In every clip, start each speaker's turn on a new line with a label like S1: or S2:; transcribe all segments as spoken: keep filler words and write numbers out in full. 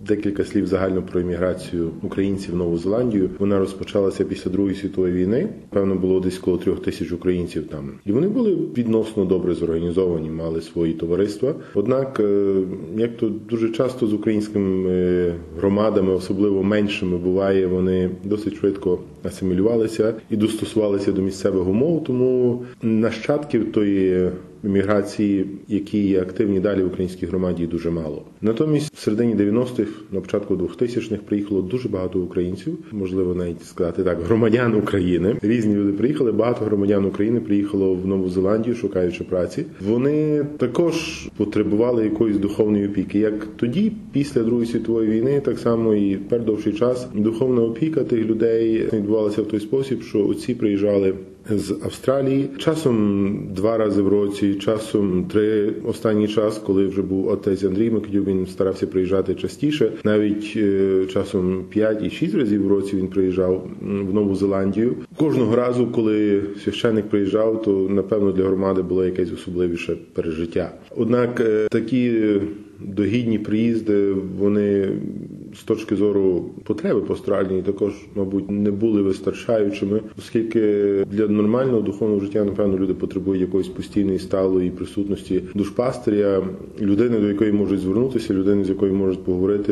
S1: Декілька слів загально про еміграцію українців в Нову Зеландію. Вона розпочалася після Другої світової війни. Певно, було десь коло трьох тисяч українців там. І вони були відносно добре зорганізовані, мали свої товариства. Однак, як то дуже часто з українськими громадами, особливо меншими, буває, вони досить швидко асимілювалися і достосувалися до місцевих умов, тому нащадків тої еміграції, які є активні далі в українській громаді, дуже мало. Натомість в середині дев'яностих, на початку двохтисячних приїхало дуже багато українців, можливо навіть сказати так, громадян України. Різні люди приїхали, багато громадян України приїхало в Нову Зеландію, шукаючи праці. Вони також потребували якоїсь духовної опіки. Як тоді, після Другої світової війни, так само і тепер довший час, духовна опіка тих людей відбувалася в той спосіб, що отці приїжджали з Австралії, часом два рази в році, часом три останній час, коли вже був отець Андрій Микитюк, він старався приїжджати частіше, навіть е, часом п'ять і шість разів в році він приїжджав в Нову Зеландію. Кожного разу, коли священник приїжджав, то, напевно, для громади було якесь особливіше пережиття. Однак е, такі догідні приїзди, вони з точки зору потреби пасторальної також, мабуть, не були вистачаючими, оскільки для нормального духовного життя, напевно, люди потребують якоїсь постійної сталої присутності душпастиря, людини, до якої можуть звернутися, людини, з якою можуть поговорити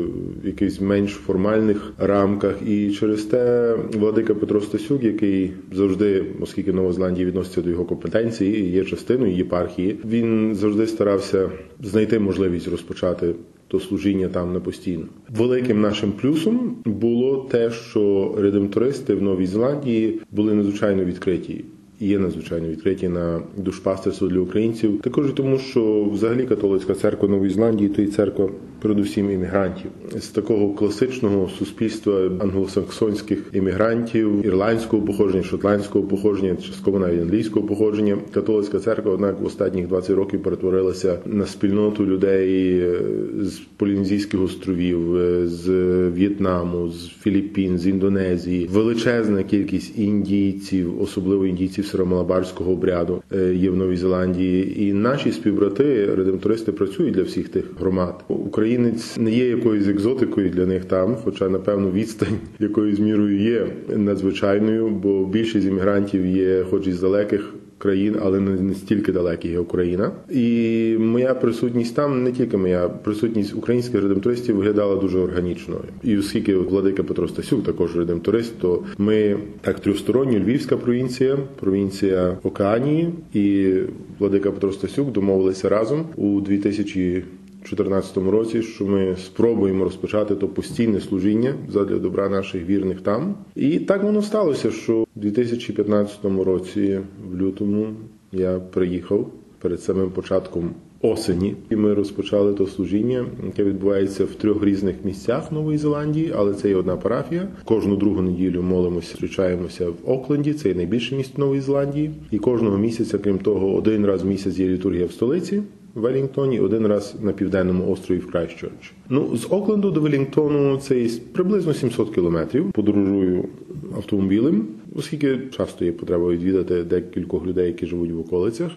S1: в якихось менш формальних рамках. І через те владика Петро Стасюк, який завжди, оскільки Нова Зеландія відноситься до його компетенції, є частиною єпархії, він завжди старався знайти можливість розпочати то служіння там на постійно. Великим нашим плюсом було те, що редемтористи в Новій Зеландії були надзвичайно відкриті. І є надзвичайно відкриті на душпастерство для українців. Також і тому, що взагалі католицька церква Нової Зеландії – то і церква передусім іммігрантів. З такого класичного суспільства англосаксонських іммігрантів, ірландського походження, шотландського походження, частково навіть англійського походження, католицька церква, однак, в останніх двадцять років перетворилася на спільноту людей з Полінезійських островів, з В'єтнаму, з Філіппін, з Індонезії. Величезна кількість індійців, особливо індійців сиромалабарського обряду є в Новій Зеландії. І наші співбрати, редемтористи, працюють для всіх тих громад. Українець не є якоюсь екзотикою для них там, хоча, напевно, відстань якоюсь мірою є надзвичайною, бо більшість іммігрантів є хоч із далеких країн, але не стільки далеких, як Україна. І моя присутність там, не тільки моя присутність українських редемтористів виглядала дуже органічною. І оскільки владика Петро Стасюк також редемторист, то ми так трьохсторонні, Львівська провінція, провінція Океанії і владика Петро Стасюк домовилися разом у дві тисячі чотирнадцятому році, що ми спробуємо розпочати то постійне служіння задля добра наших вірних там. І так воно сталося, що у дві тисячі п'ятнадцятому році, в лютому, я приїхав перед самим початком осені. І ми розпочали то служіння, яке відбувається в трьох різних місцях Нової Зеландії, але це є одна парафія. Кожну другу неділю молимося, зустрічаємося в Окленді, це є найбільше місто Нової Зеландії. І кожного місяця, крім того, один раз в місяць є літургія в столиці, в Велінгтоні, один раз на південному острові в Крайстчерчі. Ну, з Окленду до Велінгтону це приблизно сімсот кілометрів. Подорожую автомобілем, оскільки часто є потреба відвідати декількох людей, які живуть в околицях.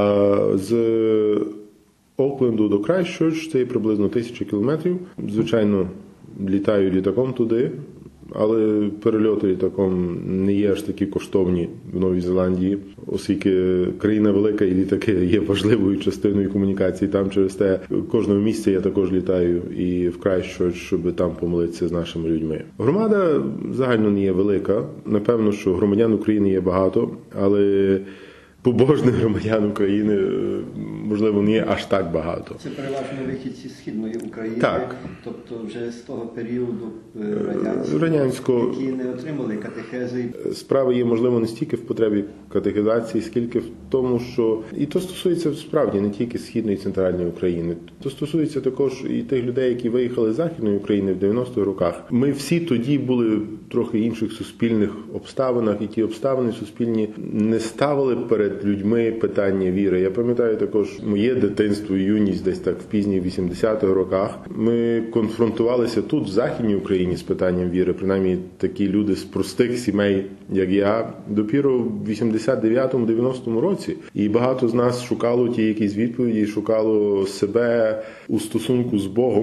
S1: А з Окленду до Крайстчерч це приблизно тисяча кілометрів. Звичайно, літаю літаком туди, але перельоти літаком не є аж такі коштовні в Новій Зеландії, оскільки країна велика і літаки є важливою частиною комунікації там. Через те кожного місця я також літаю і в Крайстчерч, щоб там помолитися з нашими людьми. Громада загально не є велика. Напевно, що громадян України є багато, але побожних громадян України, можливо, не є аж так багато.
S2: Це переважно вихідці з Східної України,
S1: так.
S2: Тобто вже з того періоду радянського,
S1: радянського,
S2: які не отримали катехези.
S1: Справа є, можливо, не стільки в потребі катехизації, скільки в тому, що і то стосується справді не тільки Східної і Центральної України, то стосується також і тих людей, які виїхали з Західної України в дев'яностих роках. Ми всі тоді були в трохи інших суспільних обставинах, і ті обставини суспільні не ставили перед людьми питання віри. Я пам'ятаю також моє дитинство і юність десь так в пізніх вісімдесятих роках. Ми конфронтувалися тут, в Західній Україні, з питанням віри. Принаймні такі люди з простих сімей, як я, допіру в вісімдесят дев'ятому - дев'яностому році. І багато з нас шукало ті якісь відповіді, шукало себе у стосунку з Богом.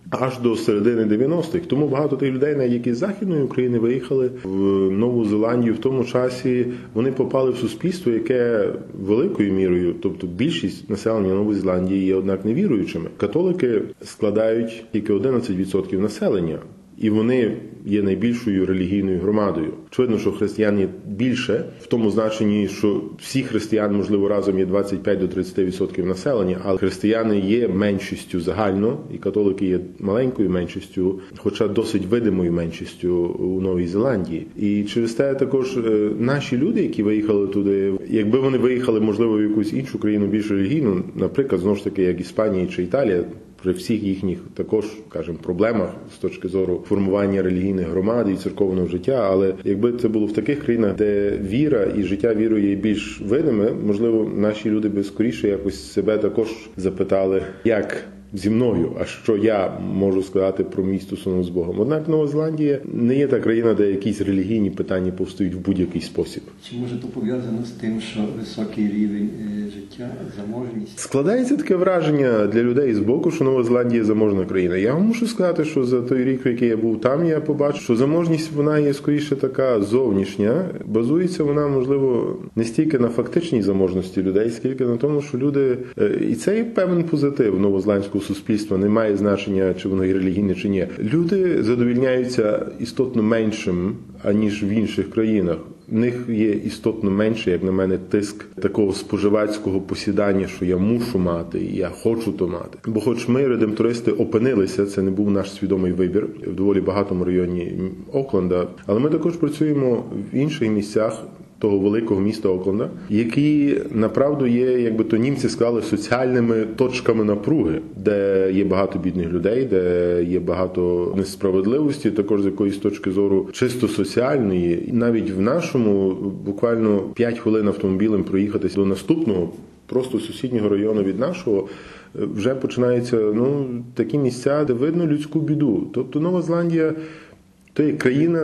S1: аж до середини дев'яностих. Тому багато тих людей, навіть які з Західної України виїхали в Нову Зеландію в тому часі, вони попали в суспільство, яке великою мірою, тобто більшість населення Нової Зеландії є, однак, невіруючими. Католики складають тільки одинадцять відсотків населення. І вони є найбільшою релігійною громадою. Очевидно, що християн є більше, в тому значенні, що всі християни, можливо, разом є двадцять п'ять до тридцять відсотків населення, але християни є меншістю загально, і католики є маленькою меншістю, хоча досить видимою меншістю у Новій Зеландії. І через те також наші люди, які виїхали туди, якби вони виїхали, можливо, в якусь іншу країну більш релігійну, наприклад, знову ж таки, як Іспанія чи Італія, при всіх їхніх також, скажімо, проблемах з точки зору формування релігійних громад і церковного життя, але якби це було в таких країнах, де віра і життя вірою є більш видиме, можливо, наші люди би скоріше якось себе також запитали, як зі мною, а що я можу сказати про мій стосунок з Богом. Однак Нова Зеландія не є та країна, де якісь релігійні питання повстають в будь-який спосіб.
S2: Чи може то пов'язано з тим, що високий рівень життя, заможність?
S1: Складається таке враження для людей з боку, що Нова Зеландія заможна країна. Я вам мушу сказати, що за той рік, в який я був там, я побачив, що заможність вона є скоріше така зовнішня. Базується вона, можливо, не стільки на фактичній заможності людей, скільки на тому, що люди, і це є певний позитив новозеландського суспільства, не має значення, чи воно є релігійне, чи ні. Люди задовільняються істотно меншим, аніж в інших країнах. В них є істотно менше, як на мене, тиск такого споживацького посідання, що я мушу мати, я хочу то мати. Бо хоч ми, редемтористи, опинилися, це не був наш свідомий вибір, в доволі багатому районі Окленда, але ми також працюємо в інших місцях того великого міста Окленда, які, направду, є, якби то німці сказали, соціальними точками напруги, де є багато бідних людей, де є багато несправедливості, також з якоїсь точки зору чисто соціальної. І навіть в нашому буквально п'ять хвилин автомобілем проїхатися до наступного, просто сусіднього району від нашого, вже починаються, ну, такі місця, де видно людську біду. Тобто Нова Зеландія – то є країна,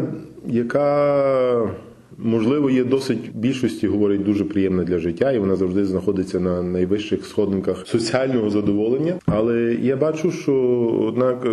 S1: яка, можливо, є досить більшості, говорить, дуже приємна для життя, і вона завжди знаходиться на найвищих сходинках соціального задоволення. Але я бачу, що, однак,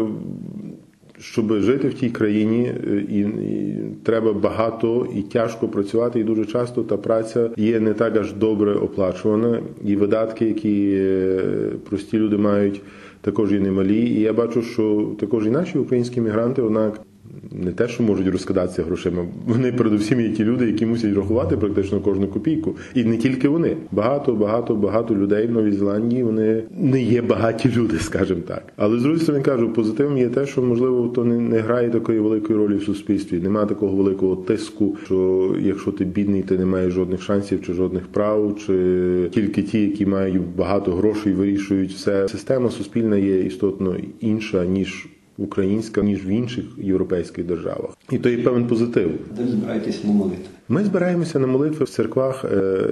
S1: щоб жити в тій країні, і, і треба багато і тяжко працювати, і дуже часто та праця є не так аж добре оплачувана, і видатки, які прості люди мають, також є немалі. І я бачу, що також і наші українські мігранти, однак, не те, що можуть розкидатися грошима, вони передусім є ті люди, які мусять рахувати практично кожну копійку. І не тільки вони. Багато, багато, багато людей в Новій Зеландії, вони не є багаті люди, скажімо так. Але, з другої сторони, кажу, позитивом є те, що, можливо, то не, не грає такої великої ролі в суспільстві. Немає такого великого тиску, що якщо ти бідний, ти не маєш жодних шансів чи жодних прав, чи тільки ті, які мають багато грошей, вирішують все. Система суспільна є істотно інша, ніж українська, ніж в інших європейських державах. І то є певний позитив.
S2: Де ви збираєтесь на молитву?
S1: Ми збираємося на молитви в церквах,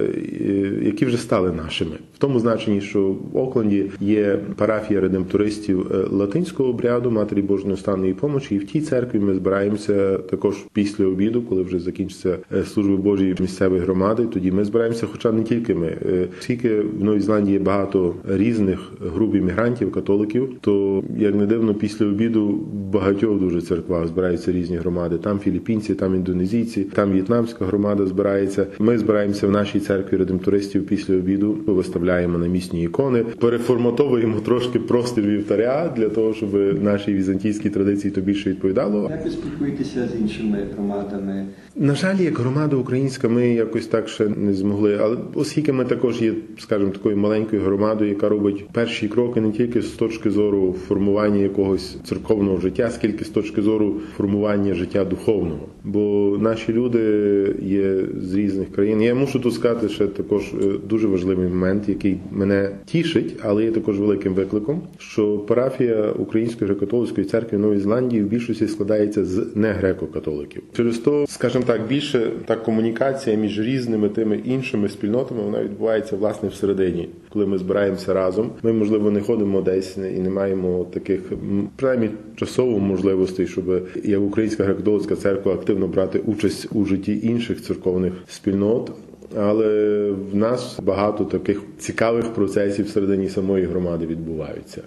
S1: які вже стали нашими. В тому значенні, що в Окленді є парафія редемтористів латинського обряду Матері Божої Неустанної помочі, і в тій церкві ми збираємося також після обіду, коли вже закінчиться служби Божої місцевої громади. Тоді ми збираємося, хоча не тільки ми. Оскільки в Новій Зеландії є багато різних груп іммігрантів, католиків, то, як не дивно, після обіду в багатьох дуже церквах збираються різні громади. Там філіппінці, там індонезійці, там в'єтнамська громада збирається. Ми збираємося в нашій церкві редемтористів після обіду, виставляємо намісні ікони, переформатовуємо трошки простір вівтаря для того, щоб нашій візантійській традиції то більше відповідало.
S2: Як ви спілкуєтеся з іншими громадами?
S1: На жаль, як громада українська, ми якось так ще не змогли. Але оскільки ми також є, скажімо, такою маленькою громадою, яка робить перші кроки не тільки з точки зору формування якогось церковного життя, скільки з точки зору формування життя духовного. Бо наші люди є з різних країн. Я мушу тут сказати ще також дуже важливий момент, який мене тішить, але є також великим викликом, що парафія Української греко-католицької церкви Нової Зеландії в більшості складається з не греко-католиків. Через то, скажімо так, більше та комунікація між різними тими іншими спільнотами, вона відбувається, власне, всередині, коли ми збираємося разом. Ми, можливо, не ходимо десь і не маємо таких, принаймні, часово можливостей, щоб як Українська греко-католицька церква активно брати участь у житті інших церковних спільнот. Але в нас багато таких цікавих процесів всередині самої громади відбуваються.